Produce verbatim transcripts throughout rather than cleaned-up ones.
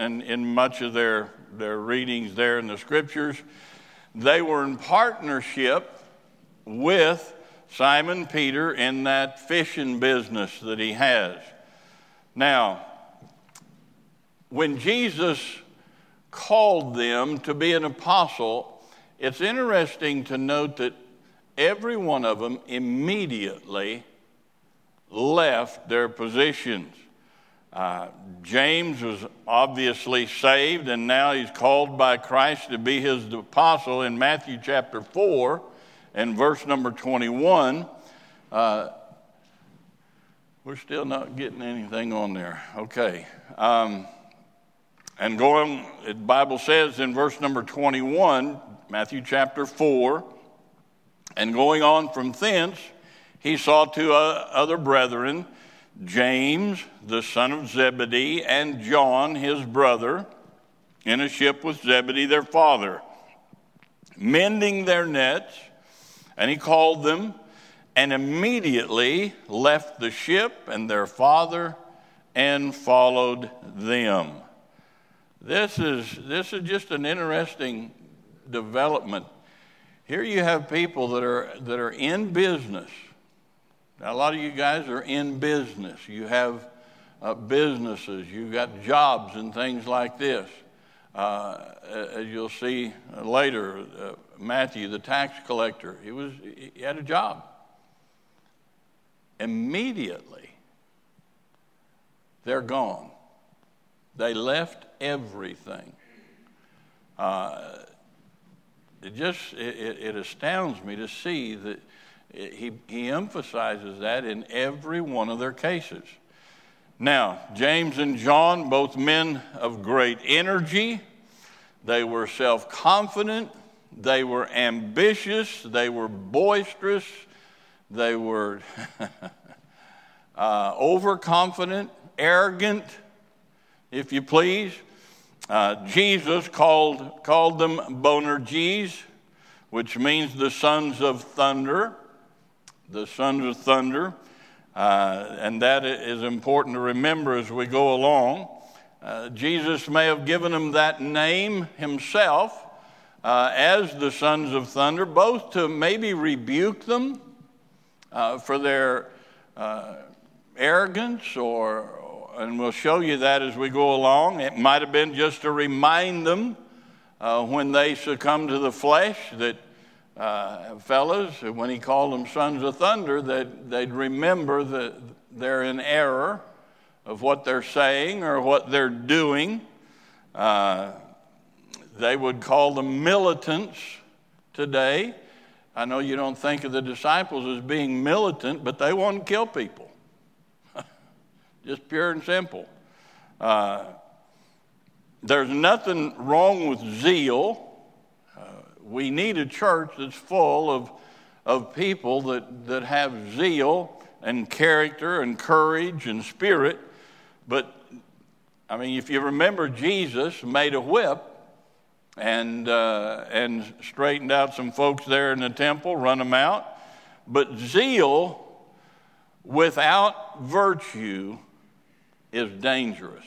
and in much of their, their readings there in the scriptures, they were in partnership with Simon Peter in that fishing business that he has. Now, when Jesus called them to be an apostle, it's interesting to note that every one of them immediately left their positions. Uh, James was obviously saved, and now he's called by Christ to be his apostle in Matthew chapter four and verse number twenty-one. Uh, we're still not getting anything on there. Okay. Um, and going, the Bible says in verse number twenty-one, Matthew chapter four, and going on from thence, he saw two other brethren, James, the son of Zebedee, and John, his brother, in a ship with Zebedee, their father, mending their nets. And he called them, and immediately left the ship and their father and followed them. This is, this is just an interesting development. Here you have people that are, that are in business. Now, a lot of you guys are in business. You have uh, businesses. You've got jobs and things like this. Uh, as you'll see later, uh, Matthew, the tax collector, he was he had a job. Immediately, they're gone. They left everything. Uh, it just it, it astounds me to see that he he emphasizes that in every one of their cases. Now, James and John, both men of great energy. They were self-confident. They were ambitious. They were boisterous. They were uh, overconfident, arrogant, if you please. Uh, Jesus called, called them Boanerges, which means the sons of thunder. The sons of thunder. Uh, and that is important to remember as we go along. Uh, Jesus may have given them that name himself uh, as the sons of thunder, both to maybe rebuke them uh, for their uh, arrogance, or, and we'll show you that as we go along. It might have been just to remind them uh, when they succumb to the flesh that, uh, fellas, when he called them sons of thunder, that they'd remember that they're in error of what they're saying or what they're doing. Uh, they would call them militants today. I know you don't think of the disciples as being militant, but they want to kill people. Just pure and simple. Uh, there's nothing wrong with zeal. Uh, we need a church that's full of, of people that, that have zeal and character and courage and spirit. But, I mean, if you remember, Jesus made a whip and uh, and straightened out some folks there in the temple, run them out. But zeal without virtue is dangerous.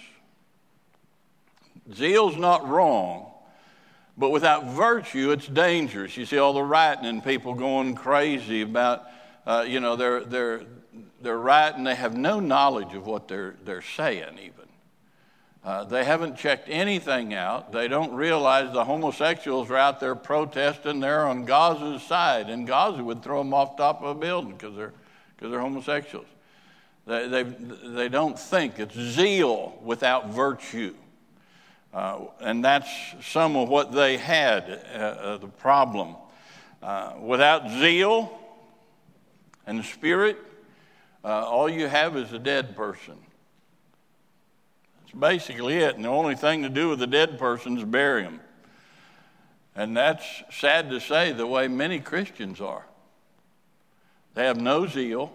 Zeal's not wrong, but without virtue, it's dangerous. You see all the rioting and people going crazy about, uh, you know, they're they're. They're right, and they have no knowledge of what they're they're saying even. Uh, they haven't checked anything out. They don't realize the homosexuals are out there protesting. They're on Gaza's side, and Gaza would throw them off top of a building because they're because they're homosexuals. They they they don't think. It's zeal without virtue, uh, and that's some of what they had. Uh, uh, the problem uh, without zeal and spirit. Uh, all you have is a dead person. That's basically it. And the only thing to do with a dead person is bury him. And that's sad to say the way many Christians are. They have no zeal.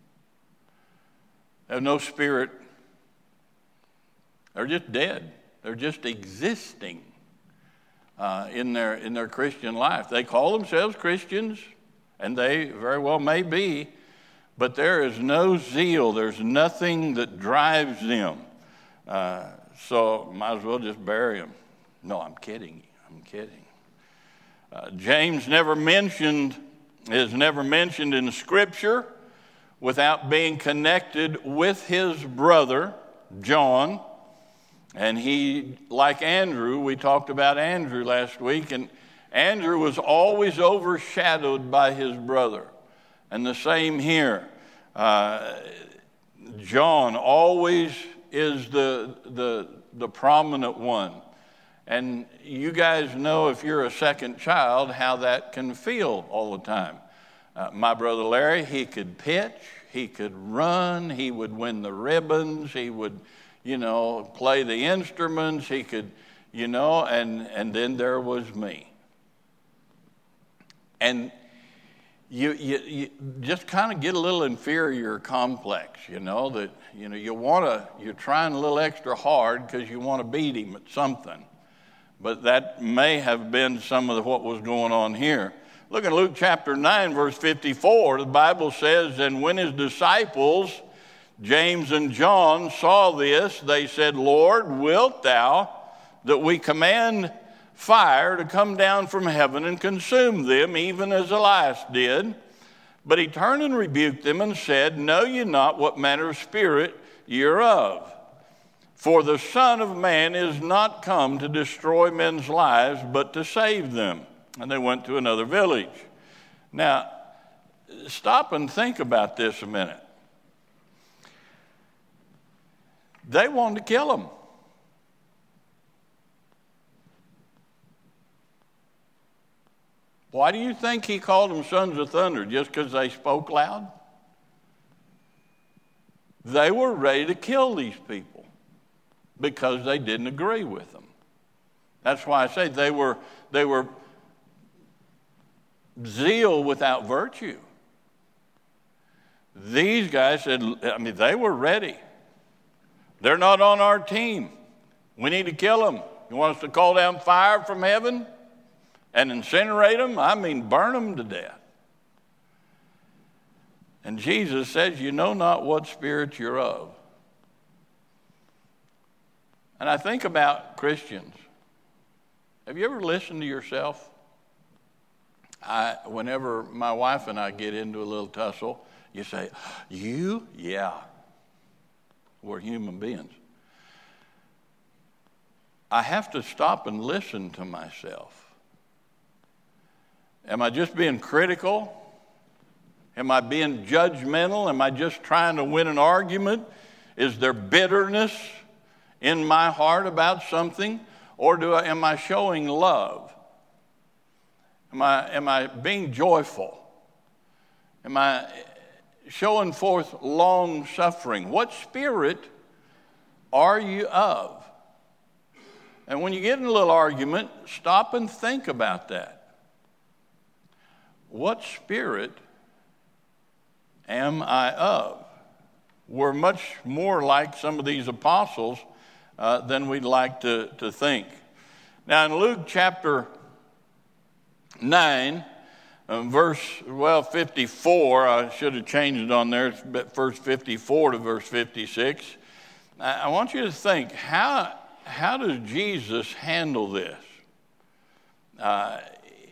They have no spirit. They're just dead. They're just existing uh, in their in their Christian life. They call themselves Christians, and they very well may be. But there is no zeal. There's nothing that drives them. Uh, so might as well just bury him. No, I'm kidding. I'm kidding. Uh, James never mentioned, is never mentioned in Scripture without being connected with his brother, John. And he, like Andrew, we talked about Andrew last week, and Andrew was always overshadowed by his brother. And the same here. Uh, John always is the, the, the prominent one. And you guys know, if you're a second child, how that can feel all the time. Uh, my brother Larry, he could pitch, he could run, he would win the ribbons, he would, you know, play the instruments, he could, you know, and, and then there was me. And you, you, you just kind of get a little inferior complex, you know, that, you know, you want to, you're trying a little extra hard because you want to beat him at something. But that may have been some of what was going on here. Look at Luke chapter nine, verse fifty-four. The Bible says, and when his disciples, James and John, saw this, they said, Lord, wilt thou that we command fire to come down from heaven and consume them, even as Elias did? But he turned and rebuked them and said, know ye not what manner of spirit ye are of? For the Son of Man is not come to destroy men's lives, but to save them. And they went to another village. Now, stop and think about this a minute. They wanted to kill him. Why do you think he called them sons of thunder? Just because they spoke loud? They were ready to kill these people because they didn't agree with them. That's why I say they were, they were zeal without virtue. These guys said, I mean, they were ready. They're not on our team. We need to kill them. You want us to call down fire from heaven and incinerate them? I mean, burn them to death. And Jesus says, you know not what spirit you're of. And I think about Christians. Have you ever listened to yourself? I, whenever my wife and I get into a little tussle, you say, you? Yeah. We're human beings. I have to stop and listen to myself. Am I just being critical? Am I being judgmental? Am I just trying to win an argument? Is there bitterness in my heart about something? Or do I, am I showing love? Am I, am I being joyful? Am I showing forth long suffering? What spirit are you of? And when you get in a little argument, stop and think about that. What spirit am I of? We're much more like some of these apostles uh, than we'd like to, to think. Now in Luke chapter nine, um, verse, well, fifty-four, I should have changed it on there, it's verse fifty-four to verse fifty-six. I, I want you to think, how, how does Jesus handle this? Uh,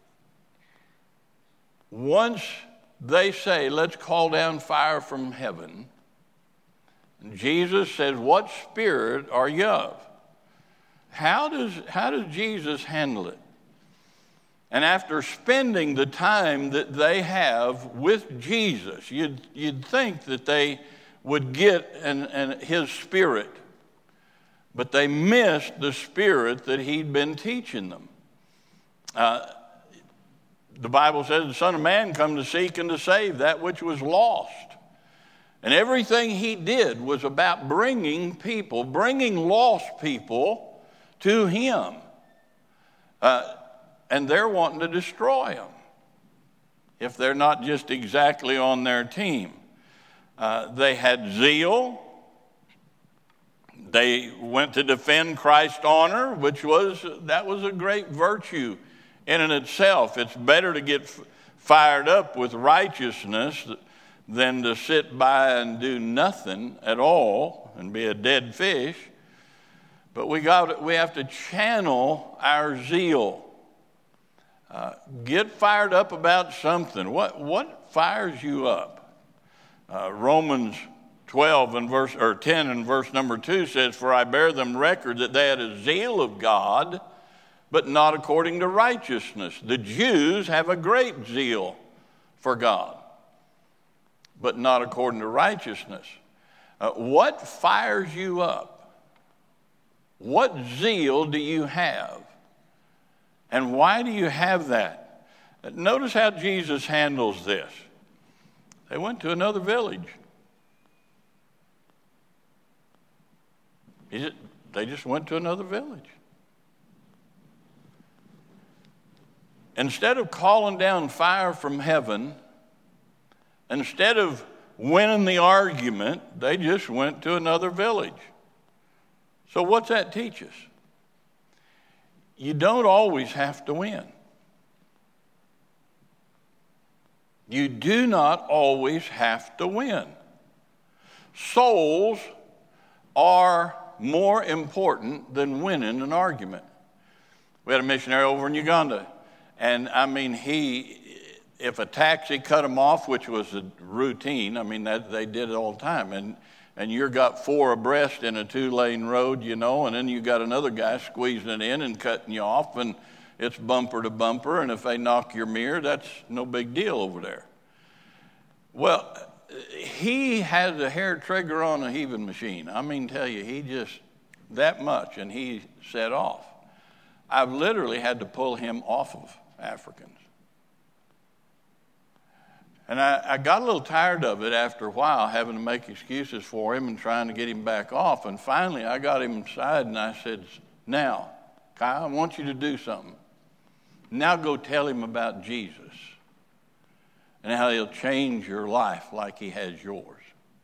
once they say, let's call down fire from heaven, Jesus says, what spirit are you of? How does, how does Jesus handle it? And after spending the time that they have with Jesus, you'd, you'd think that they would get an, an, his spirit, but they missed the spirit that he'd been teaching them. Uh, the Bible says the Son of Man come to seek and to save that which was lost. And everything he did was about bringing people, bringing lost people to him. Uh, and they're wanting to destroy them if they're not just exactly on their team. Uh, they had zeal. They went to defend Christ's honor, which was, that was a great virtue in and itself. It's better to get f- fired up with righteousness than to sit by and do nothing at all and be a dead fish. But we got we have to channel our zeal. Uh, get fired up about something. What what fires you up? Uh, Romans twelve and verse or ten and verse number two says, "For I bear them record that they had a zeal of God, but not according to righteousness. The Jews have a great zeal for God, but not according to righteousness." Uh, what fires you up? What zeal do you have? And why do you have that? Notice how Jesus handles this. They went to another village. They just went to another village. Instead of calling down fire from heaven, instead of winning the argument, they just went to another village. So what's that teach us? You don't always have to win. You do not always have to win. Souls are more important than winning an argument. We had a missionary over in Uganda, and I mean, he, if a taxi cut him off, which was a routine, I mean, that they did it all the time, and and you're got four abreast in a two-lane road, you know, and then you got another guy squeezing it in and cutting you off, and it's bumper to bumper, and if they knock your mirror, that's no big deal over there. Well, he had a hair trigger on a heaving machine. I mean, tell you, he just, that much, and he set off. I've literally had to pull him off of Africans. And I, I got a little tired of it after a while, having to make excuses for him and trying to get him back off. And finally, I got him inside and I said, "Now, Kyle, I want you to do something. Now go tell him about Jesus and how he'll change your life like he has yours."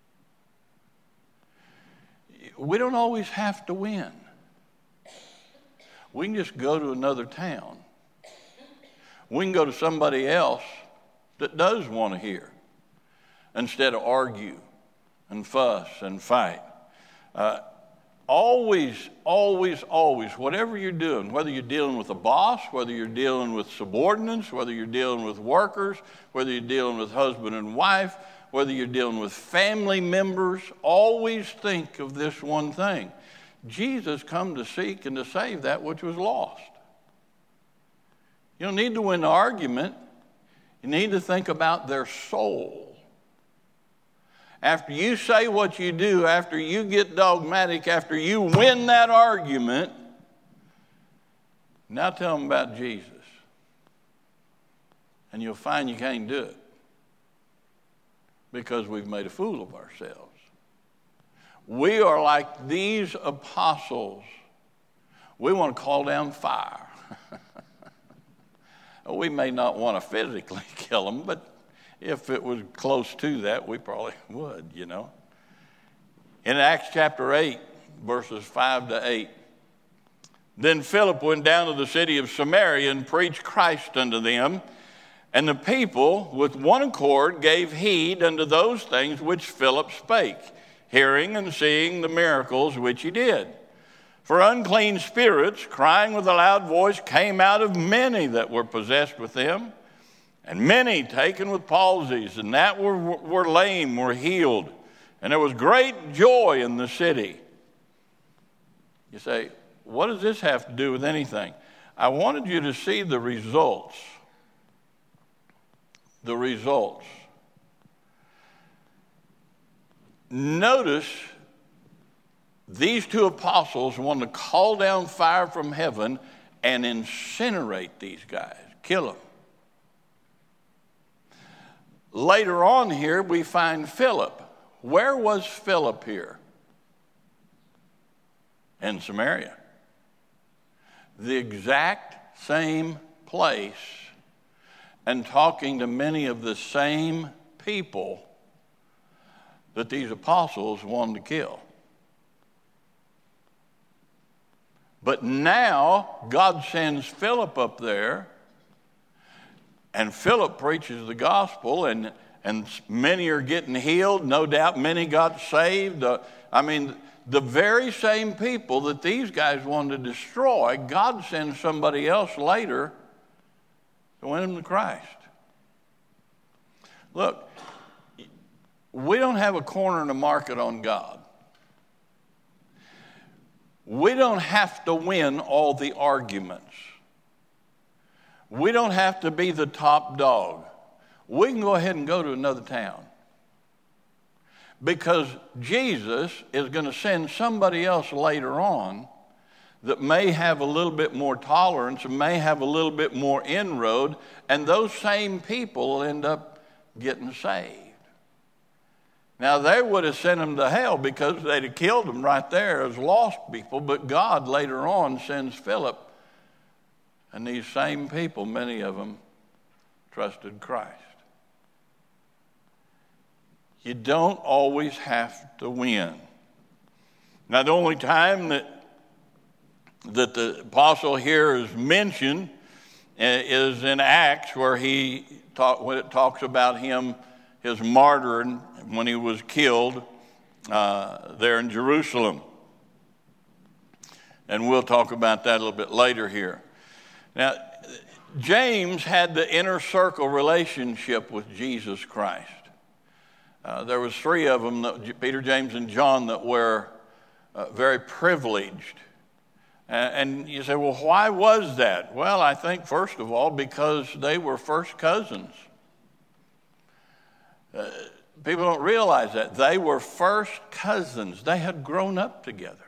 We don't always have to win. We can just go to another town. We can go to somebody else that does want to hear, instead of argue and fuss and fight. Uh, always, always, always, whatever you're doing, whether you're dealing with a boss, whether you're dealing with subordinates, whether you're dealing with workers, whether you're dealing with husband and wife, whether you're dealing with family members, always think of this one thing. Jesus come to seek and to save that which was lost. You don't need to win the argument. You need to think about their soul. After you say what you do, after you get dogmatic, after you win that argument, now tell them about Jesus. And you'll find you can't do it because we've made a fool of ourselves. We are like these apostles. We want to call down fire. We may not want to physically kill them, but if it was close to that, we probably would, you know. In Acts chapter eight, verses five to eight, "Then Philip went down to the city of Samaria and preached Christ unto them. And the people with one accord gave heed unto those things which Philip spake, hearing and seeing the miracles which he did. For unclean spirits, crying with a loud voice, came out of many that were possessed with them, and many taken with palsies, and that were, were lame were healed. And there was great joy in the city." You say, what does this have to do with anything? I wanted you to see the results. The results. Notice these two apostles wanted to call down fire from heaven and incinerate these guys, kill them. Later on here, we find Philip. Where was Philip here? In Samaria. The exact same place, and talking to many of the same people that these apostles wanted to kill. But now God sends Philip up there, and Philip preaches the gospel, and, and many are getting healed. No doubt many got saved. Uh, I mean, the very same people that these guys wanted to destroy, God sends somebody else later to win them to Christ. Look, we don't have a corner in the market on God. We don't have to win all the arguments. We don't have to be the top dog. We can go ahead and go to another town. Because Jesus is going to send somebody else later on that may have a little bit more tolerance and may have a little bit more inroad, and those same people will end up getting saved. Now, they would have sent them to hell because they'd have killed them right there as lost people, but God later on sends Philip, and these same people, many of them, trusted Christ. You don't always have to win. Now, the only time that, that the apostle here is mentioned is in Acts, where he talk, when it talks about him, his martyrdom, when he was killed uh, there in Jerusalem. And we'll talk about that a little bit later here. Now, James had the inner circle relationship with Jesus Christ. Uh, there was three of them, that, Peter, James, and John, that were uh, very privileged. And, and you say, well, why was that? Well, I think, first of all, because they were first cousins. Uh, people don't realize that. They were first cousins. They had grown up together.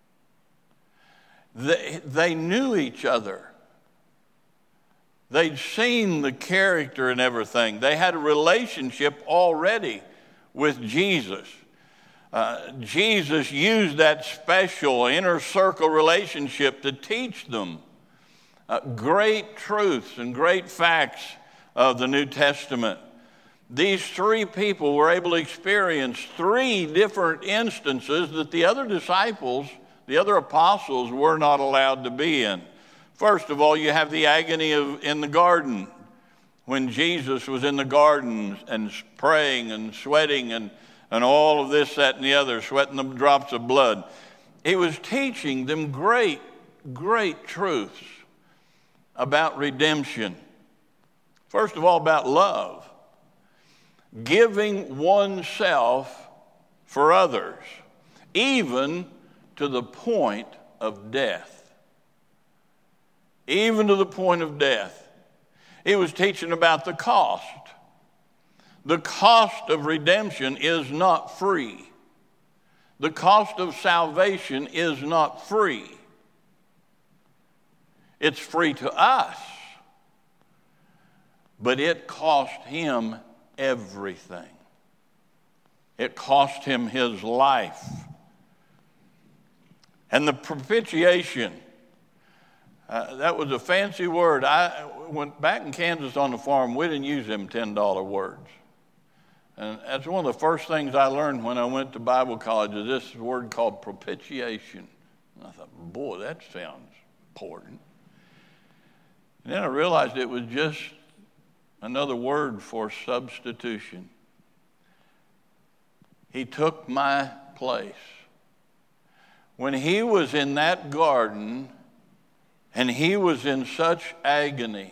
They, they knew each other. They'd seen the character and everything. They had a relationship already with Jesus. Uh, Jesus used that special inner circle relationship to teach them uh, great truths and great facts of the New Testament. These three people were able to experience three different instances that the other disciples, the other apostles, were not allowed to be in. First of all, you have the agony of in the garden, when Jesus was in the garden and praying and sweating and, and all of this, that, and the other, sweating the drops of blood. He was teaching them great, great truths about redemption. First of all, about love. Giving oneself for others, even to the point of death. Even to the point of death. He was teaching about the cost. The cost of redemption is not free. The cost of salvation is not free. It's free to us, but it cost him everything. It cost him his life. And the propitiation, uh, that was a fancy word. I went back in Kansas on the farm, we didn't use them ten dollar words. And that's one of the first things I learned when I went to Bible college, is this word called propitiation. And I thought, boy, that sounds important. And then I realized it was just another word for substitution. He took my place. When he was in that garden and he was in such agony,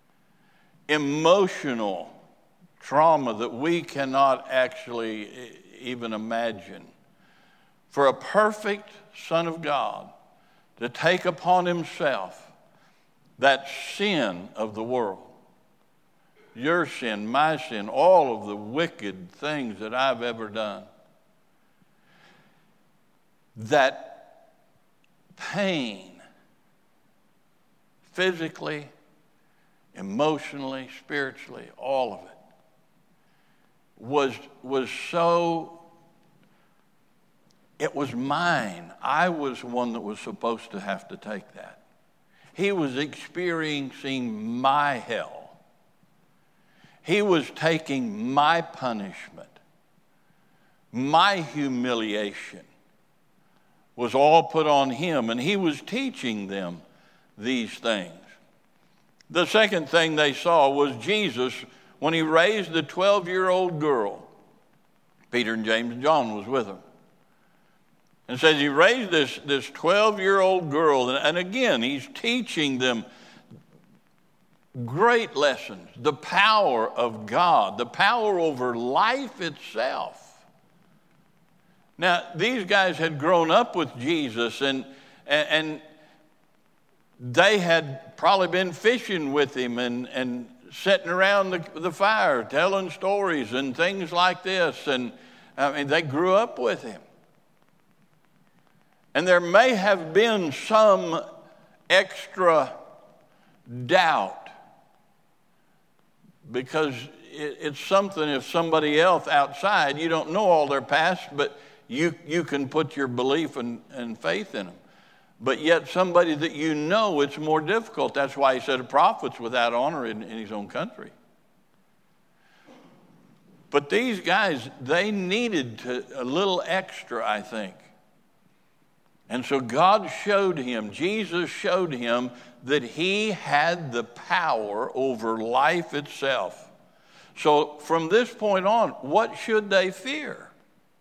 emotional trauma that we cannot actually even imagine, for a perfect Son of God to take upon himself that sin of the world. Your sin, my sin, all of the wicked things that I've ever done. That pain, physically, emotionally, spiritually, all of it, was, was so, it was mine. I was one that was supposed to have to take that. He was experiencing my hell. He was taking my punishment. My humiliation was all put on him, and he was teaching them these things. The second thing they saw was Jesus, when he raised the twelve-year-old girl. Peter and James and John was with him. And says he raised this, this twelve-year-old girl, and, and again, he's teaching them great lessons, the power of God, the power over life itself. Now, these guys had grown up with Jesus, and, and, and they had probably been fishing with him and, and sitting around the, the fire, telling stories and things like this. And I mean, they grew up with him. And there may have been some extra doubt, because it, it's something, if somebody else outside, you don't know all their past, but you, you can put your belief and, and faith in them. But yet somebody that you know, it's more difficult. That's why he said a prophet's without honor in, in his own country. But these guys, they needed to, a little extra, I think. And so God showed him, Jesus showed him that he had the power over life itself. So from this point on, what should they fear?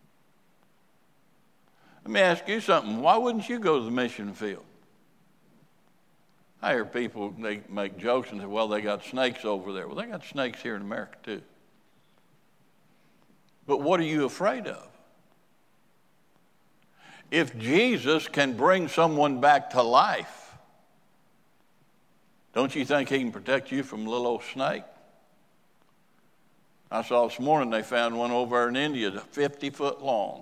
Let me ask you something. Why wouldn't you go to the mission field? I hear people, they make jokes and say, well, they got snakes over there. Well, they got snakes here in America too. But what are you afraid of? If Jesus can bring someone back to life, don't you think he can protect you from a little old snake? I saw this morning they found one over in India, fifty foot long.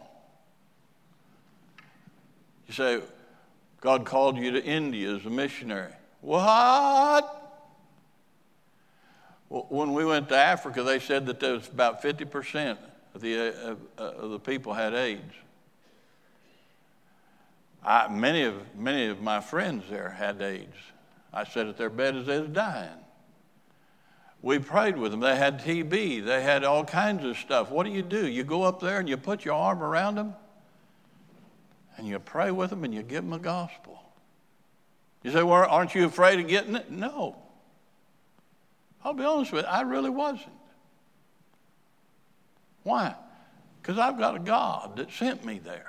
You say, God called you to India as a missionary. What? Well, when we went to Africa, they said that there was about fifty percent of the, uh, of the people had AIDS. I, many of many of my friends there had AIDS. I sat at their bed as they was dying. We prayed with them. They had T B. They had all kinds of stuff. What do you do? You go up there and you put your arm around them and you pray with them and you give them the gospel. You say, well, aren't you afraid of getting it? No. I'll be honest with you, I really wasn't. Why? Because I've got a God that sent me there.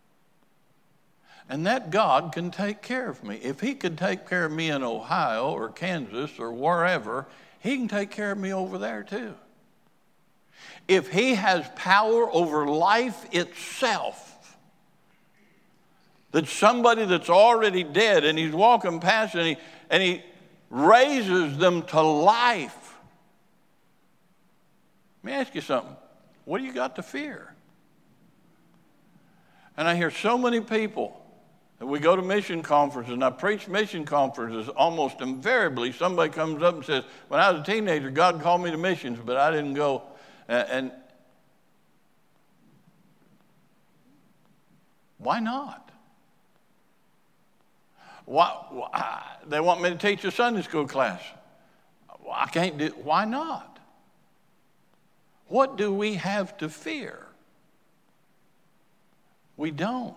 And that God can take care of me. If he could take care of me in Ohio or Kansas or wherever, he can take care of me over there too. If he has power over life itself, that somebody that's already dead and he's walking past and he, and he raises them to life. Let me ask you something. What do you got to fear? And I hear so many people. We go to mission conferences, and I preach mission conferences almost invariably. Somebody comes up and says, when I was a teenager, God called me to missions, but I didn't go. And why not? Why, why? They want me to teach a Sunday school class. Well, I can't do. Why not? What do we have to fear? We don't.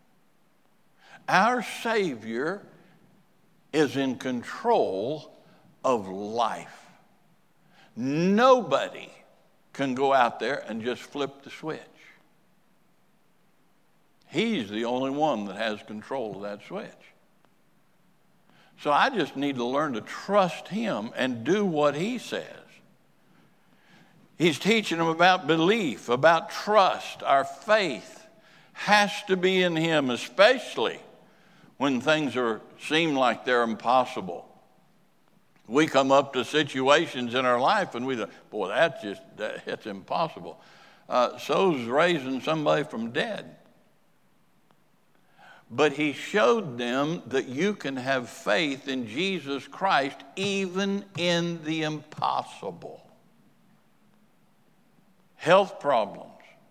Our Savior is in control of life. Nobody can go out there and just flip the switch. He's the only one that has control of that switch. So I just need to learn to trust him and do what he says. He's teaching them about belief, about trust. Our faith has to be in him, especially when things are seem like they're impossible. We come up to situations in our life and we go, boy, that's just, that, that's impossible. Uh, so's raising somebody from dead. But he showed them that you can have faith in Jesus Christ even in the impossible. Health problems.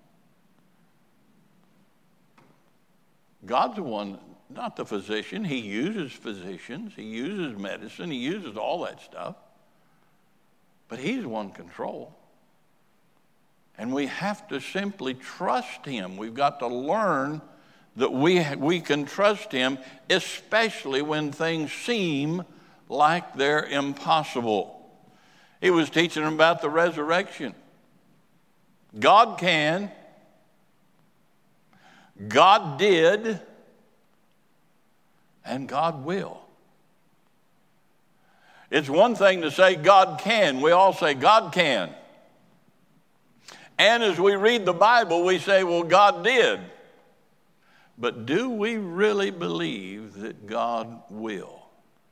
God's the one, not the physician. He uses physicians. He uses medicine. He uses all that stuff. But he's the one in control. And we have to simply trust him. We've got to learn that we, we can trust him, especially when things seem like they're impossible. He was teaching them about the resurrection. God can. God did, and God will. It's one thing to say God can. We all say God can. And as we read the Bible, we say, well, God did. But do we really believe that God will?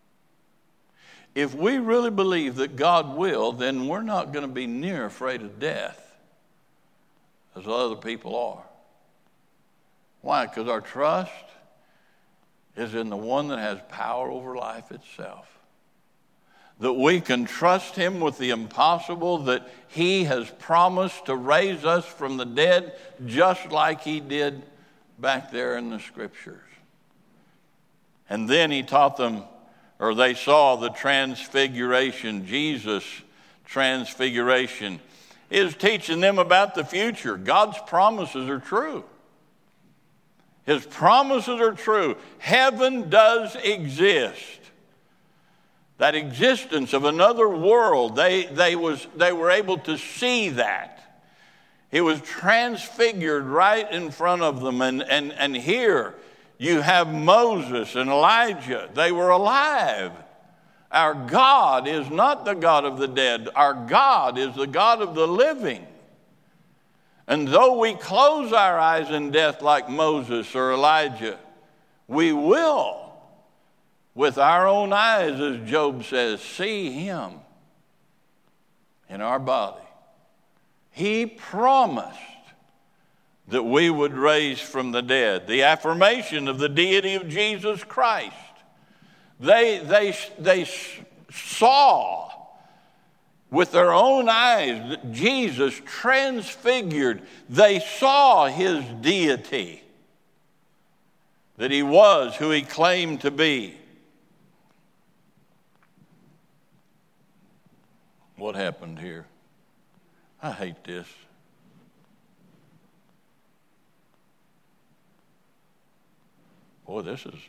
If we really believe that God will, then we're not going to be near afraid of death as other people are. Why? Because our trust is in the one that has power over life itself. That we can trust him with the impossible, that he has promised to raise us from the dead just like he did back there in the scriptures. And then he taught them, or they saw the transfiguration, Jesus' transfiguration. He is teaching them about the future. God's promises are true. His promises are true. Heaven does exist. That existence of another world, they, they, was, they were able to see that. He was transfigured right in front of them. And, and, and here you have Moses and Elijah. They were alive. Our God is not the God of the dead. Our God is the God of the living. And though we close our eyes in death like Moses or Elijah, we will, with our own eyes, as Job says, see him in our body. He promised that we would raise from the dead. The affirmation of the deity of Jesus Christ. They, they, they saw with their own eyes that Jesus transfigured. They saw his deity, that he was who he claimed to be. What happened here? I hate this. Boy, this is...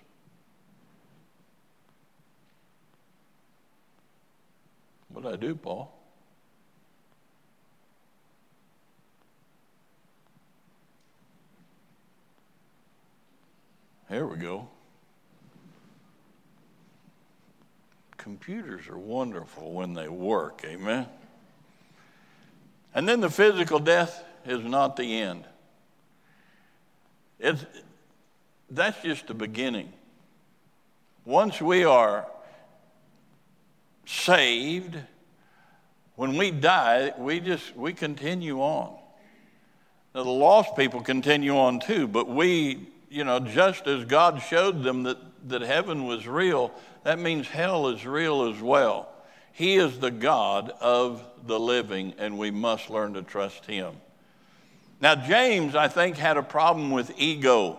What did I do, Paul? Here we go. Computers are wonderful when they work, amen? And then the physical death is not the end. It's, that's just the beginning. Once we are saved, when we die, we just, we continue on. Now, the lost people continue on too, but we, you know, just as God showed them that, that heaven was real, that means hell is real as well. He is the God of the living, and we must learn to trust him. Now, James, I think, had a problem with ego.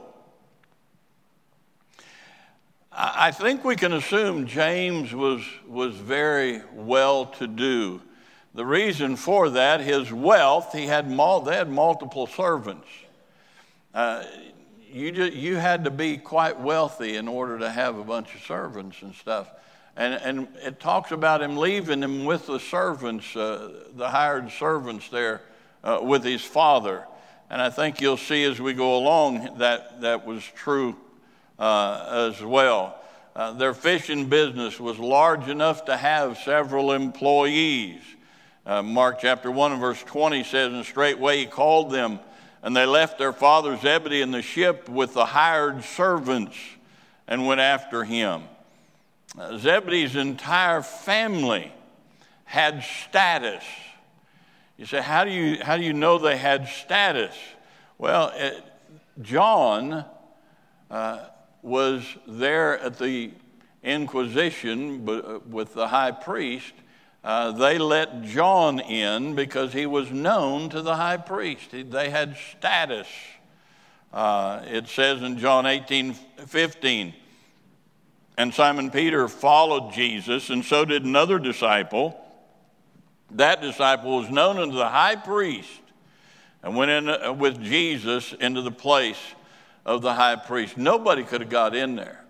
I think we can assume James was, was very well-to-do. The reason for that, his wealth, he had mul- they had multiple servants. Uh, you, just, you had to be quite wealthy in order to have a bunch of servants and stuff. And, and it talks about him leaving them with the servants, uh, the hired servants there uh, with his father. And I think you'll see as we go along that that was true uh, as well. Uh, their fishing business was large enough to have several employees. Uh, Mark chapter one and verse twenty says, and straightway he called them, and they left their father Zebedee in the ship with the hired servants and went after him. Uh, Zebedee's entire family had status. You say, how do you, how do you know they had status? Well, it, John uh, was there at the Inquisition with the high priest. Uh, they let John in because he was known to the high priest. They had status. Uh, it says in John eighteen fifteen, and Simon Peter followed Jesus, and so did another disciple. That disciple was known unto the high priest and went in with Jesus into the place of the high priest. Nobody could have got in there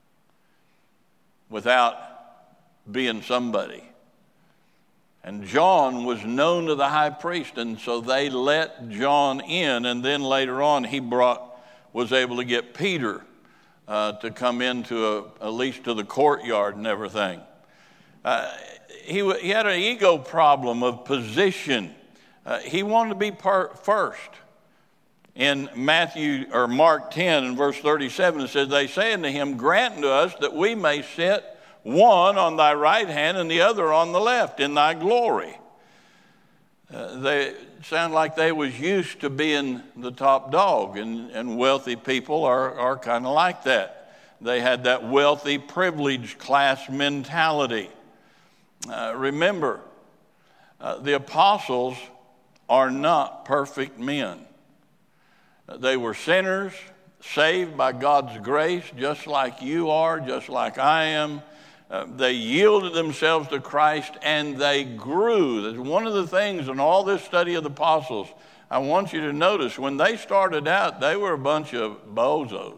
without being somebody. And John was known to the high priest, and so they let John in, and then later on he brought was able to get Peter uh, to come into a, at least to the courtyard and everything. Uh, he, he had an ego problem of position. Uh, he wanted to be part first. In Matthew or Mark ten and verse thirty-seven, it says, they say unto him, grant unto us that we may sit one on thy right hand and the other on the left in thy glory. Uh, they sound like they was used to being the top dog, and, and wealthy people are, are kind of like that. They had that wealthy, privileged class mentality. Uh, remember, uh, the apostles are not perfect men. They were sinners, saved by God's grace, just like you are, just like I am. Uh, they yielded themselves to Christ, and they grew. That's one of the things in all this study of the apostles I want you to notice. When they started out, they were a bunch of bozos.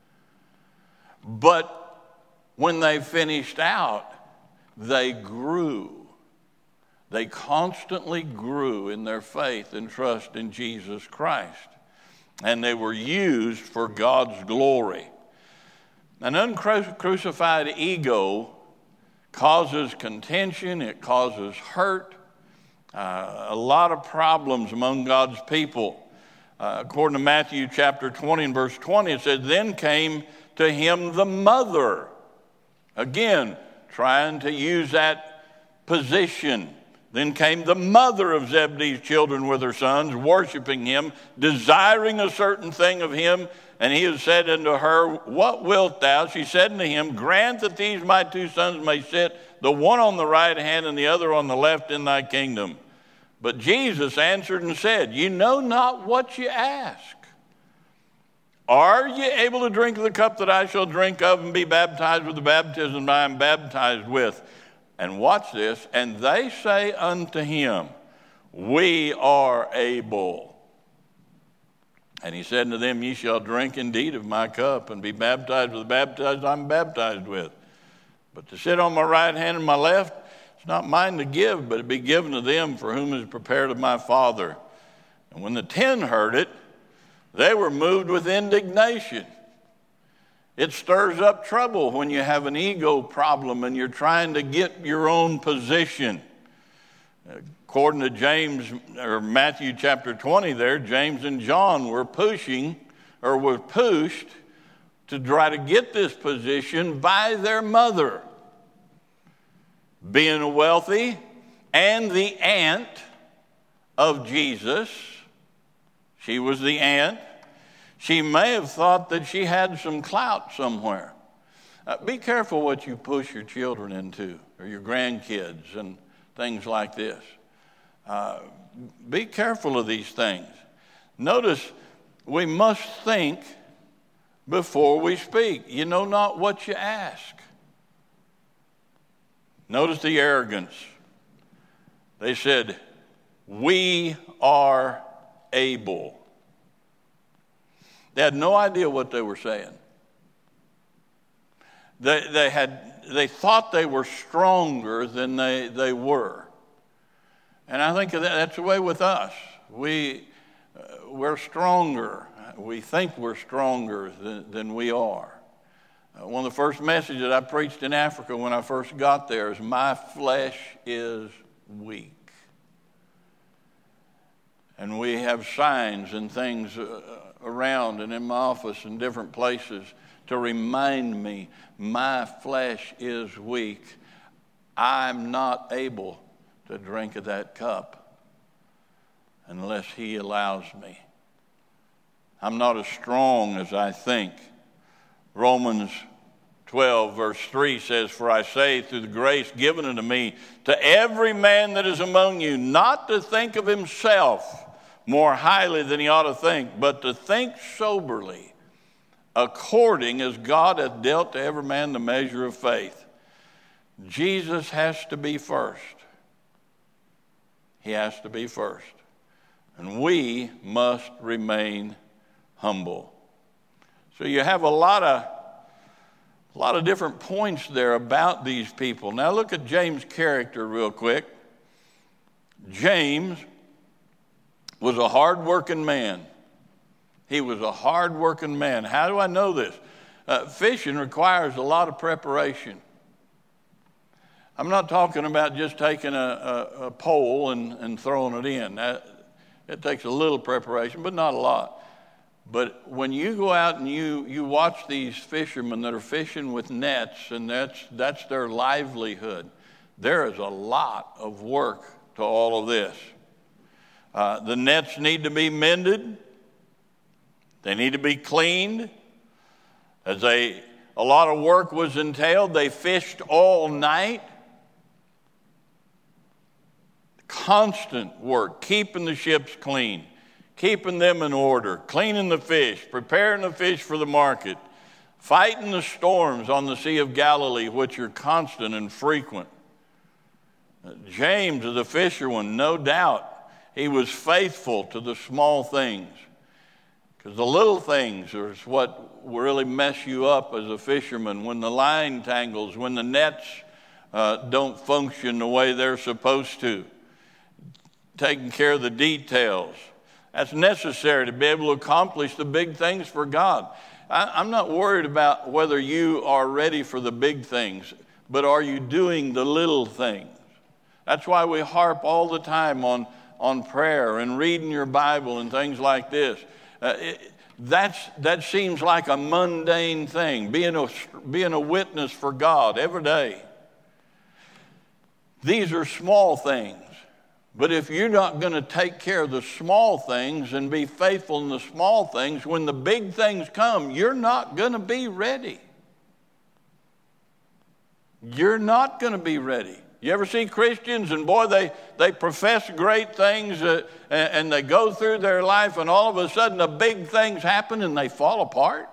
But when they finished out, they grew. They constantly grew in their faith and trust in Jesus Christ. And they were used for God's glory. An uncrucified ego causes contention, it causes hurt, uh, a lot of problems among God's people. Uh, according to Matthew chapter twenty and verse twenty, it says, then came to him the mother. Again, trying to use that position. Then came the mother of Zebedee's children with her sons, worshiping him, desiring a certain thing of him. And he has said unto her, what wilt thou? She said unto him, grant that these my two sons may sit, the one on the right hand and the other on the left in thy kingdom. But Jesus answered and said, you know not what you ask. Are ye able to drink of the cup that I shall drink of, and be baptized with the baptism I am baptized with? And watch this, and they say unto him, we are able. And he said unto them, ye shall drink indeed of my cup, and be baptized with the baptism I am baptized with. But to sit on my right hand and my left, it's not mine to give, but it be given to them for whom it is prepared of my Father. And when the ten heard it, they were moved with indignation. It stirs up trouble when you have an ego problem and you're trying to get your own position. According to James or Matthew chapter twenty there, James and John were pushing or were pushed to try to get this position by their mother. Being wealthy and the aunt of Jesus, she was the aunt. She may have thought that she had some clout somewhere. Uh, be careful what you push your children into, or your grandkids and things like this. Uh, be careful of these things. Notice, we must think before we speak. You know not what you ask. Notice the arrogance. They said, we are able. They had no idea what they were saying. They, they, had, they thought they were stronger than they, they were. And I think that that's the way with us. We, uh, we're stronger. We think we're stronger than, than we are. Uh, one of the first messages that I preached in Africa when I first got there is, my flesh is weak. And we have signs and things uh, around and in my office and different places to remind me, my flesh is weak. I'm not able to drink of that cup unless he allows me. I'm not as strong as I think. Romans twelve verse three says, for I say through the grace given unto me, to every man that is among you, not to think of himself more highly than he ought to think, but to think soberly, according as God hath dealt to every man the measure of faith. Jesus has to be first. He has to be first. And we must remain humble. So you have a lot of, a lot of different points there about these people. Now look at James' character real quick. James was a hard-working man. He was a hard-working man. How do I know this? Uh, fishing requires a lot of preparation. I'm not talking about just taking a, a, a pole and, and throwing it in. That, it takes a little preparation, but not a lot. But when you go out and you, you watch these fishermen that are fishing with nets, and that's, that's their livelihood, there is a lot of work to all of this. Uh, the nets need to be mended. They need to be cleaned. As they, a lot of work was entailed, they fished all night. Constant work, keeping the ships clean, keeping them in order, cleaning the fish, preparing the fish for the market, fighting the storms on the Sea of Galilee, which are constant and frequent. James, as a fisherman, no doubt, he was faithful to the small things. Because the little things are what really mess you up as a fisherman. When the line tangles, when the nets uh, don't function the way they're supposed to. Taking care of the details. That's necessary to be able to accomplish the big things for God. I, I'm not worried about whether you are ready for the big things, but are you doing the little things? That's why we harp all the time on, on prayer and reading your Bible and things like this. Uh, it, that's, that seems like a mundane thing, being a, being a witness for God every day. These are small things. But if you're not going to take care of the small things and be faithful in the small things, when the big things come, you're not going to be ready. You're not going to be ready. You ever see Christians and boy, they, they profess great things uh, and, and they go through their life and all of a sudden the big things happen and they fall apart?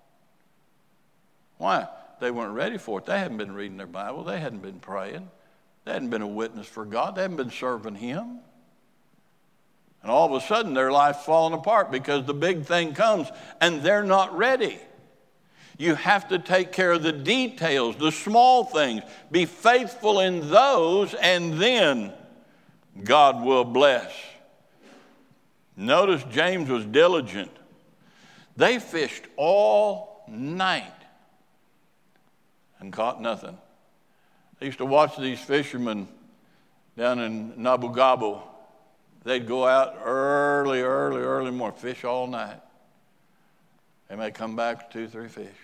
Why? They weren't ready for it. They hadn't been reading their Bible. They hadn't been praying. They hadn't been a witness for God. They hadn't been serving Him. And all of a sudden their life's falling apart because the big thing comes and they're not ready. You have to take care of the details, the small things. Be faithful in those, and then God will bless. Notice James was diligent. They fished all night and caught nothing. I used to watch these fishermen down in Nabu Gabu. They'd go out early, early, early morning, fish all night. They may come back with two, three fish.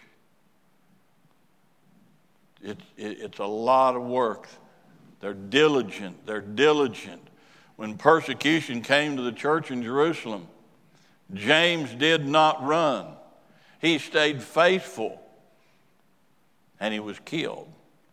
It, it, it's a lot of work. They're diligent. They're diligent. When persecution came to the church in Jerusalem, James did not run. He stayed faithful, and he was killed.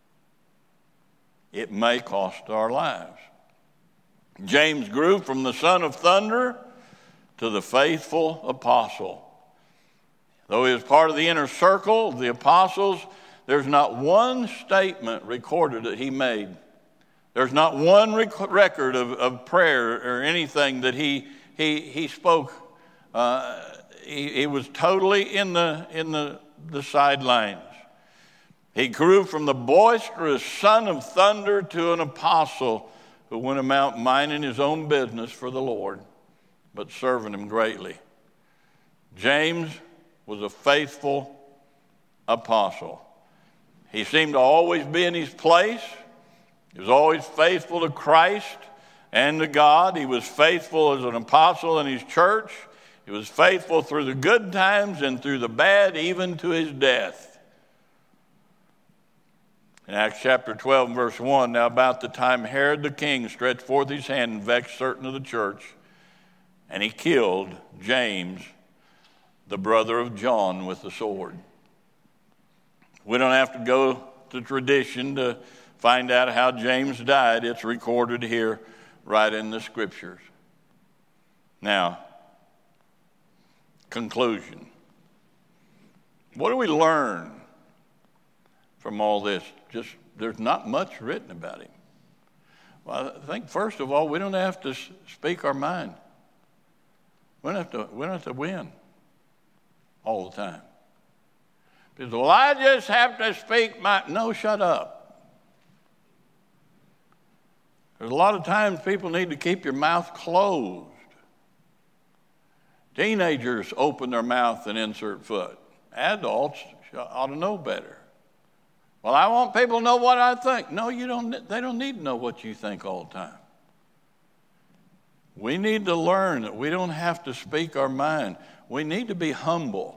It may cost our lives. James grew from the son of thunder to the faithful apostle. Though he was part of the inner circle of the apostles, there's not one statement recorded that he made. There's not one rec- record of, of prayer or anything that he he he spoke. Uh, he, he was totally in the in the, the sidelines. He grew from the boisterous son of thunder to an apostle who went about minding his own business for the Lord, but serving him greatly. James was a faithful apostle. He seemed to always be in his place. He was always faithful to Christ and to God. He was faithful as an apostle in his church. He was faithful through the good times and through the bad, even to his death. In Acts chapter twelve, verse one, now about the time Herod the king stretched forth his hand and vexed certain of the church, and he killed James, the brother of John, with the sword. We don't have to go to tradition to find out how James died. It's recorded here right in the scriptures. Now, conclusion. What do we learn from all this? Just there's not much written about him. Well, I think first of all, we don't have to speak our mind. We don't have to, we don't have to win all the time. Because, well, I just have to speak my... No, shut up. There's a lot of times people need to keep your mouth closed. Teenagers open their mouth and insert foot. Adults ought to know better. Well, I want people to know what I think. No, you don't. They don't need to know what you think all the time. We need to learn that we don't have to speak our mind. We need to be humble.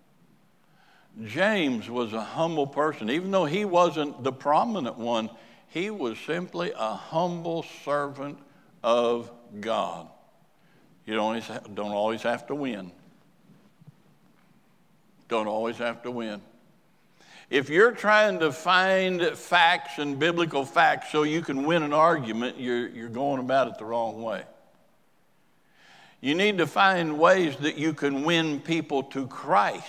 James was a humble person. Even though he wasn't the prominent one, he was simply a humble servant of God. You don't always, have, don't always have to win. Don't always have to win. If you're trying to find facts and biblical facts so you can win an argument, you're, you're going about it the wrong way. You need to find ways that you can win people to Christ.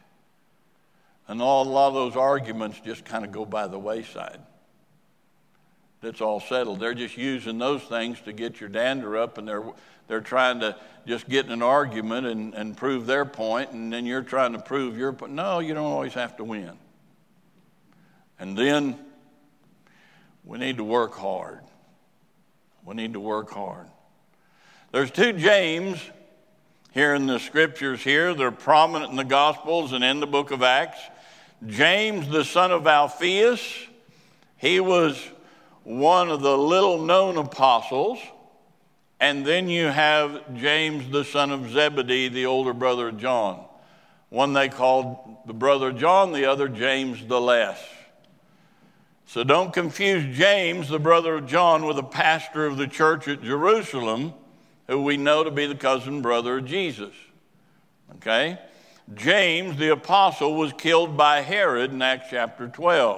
And all, a lot of those arguments just kind of go by the wayside. That's all settled. They're just using those things to get your dander up, and they're they're trying to just get in an argument and, and prove their point, and then you're trying to prove your point. No, you don't always have to win. And then we need to work hard. We need to work hard. There's two James here in the scriptures here. They're prominent in the Gospels and in the book of Acts. James, the son of Alphaeus, he was one of the little-known apostles. And then you have James, the son of Zebedee, the older brother of John. One they called the brother of John, the other James the Less. So don't confuse James, the brother of John, with a pastor of the church at Jerusalem, who we know to be the cousin brother of Jesus. Okay? James, the apostle, was killed by Herod in Acts chapter twelve.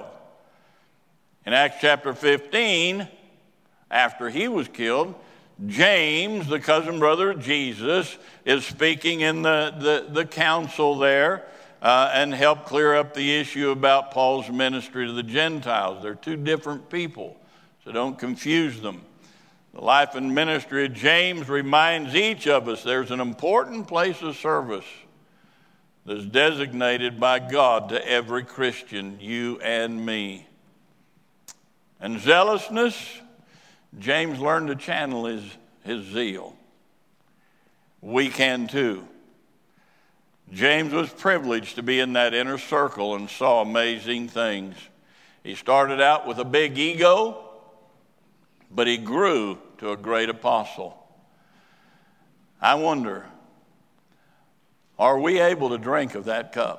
In Acts chapter fifteen, after he was killed, James, the cousin brother of Jesus, is speaking in the, the, the council there uh, and helped clear up the issue about Paul's ministry to the Gentiles. They're two different people, so don't confuse them. The life and ministry of James reminds each of us there's an important place of service that's designated by God to every Christian, you and me. And zealousness, James learned to channel his, his zeal. We can too. James was privileged to be in that inner circle and saw amazing things. He started out with a big ego, but he grew to a great apostle. I wonder, are we able to drink of that cup?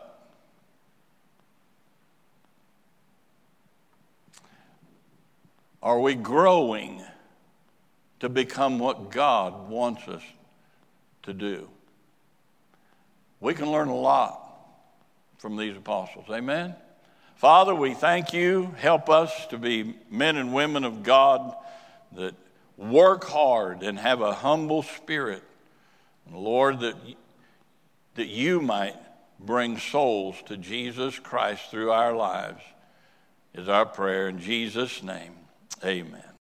Are we growing to become what God wants us to do? We can learn a lot from these apostles. Amen? Father, we thank you. Help us to be men and women of God that work hard and have a humble spirit. And Lord, that, that you might bring souls to Jesus Christ through our lives is our prayer in Jesus' name. Amen.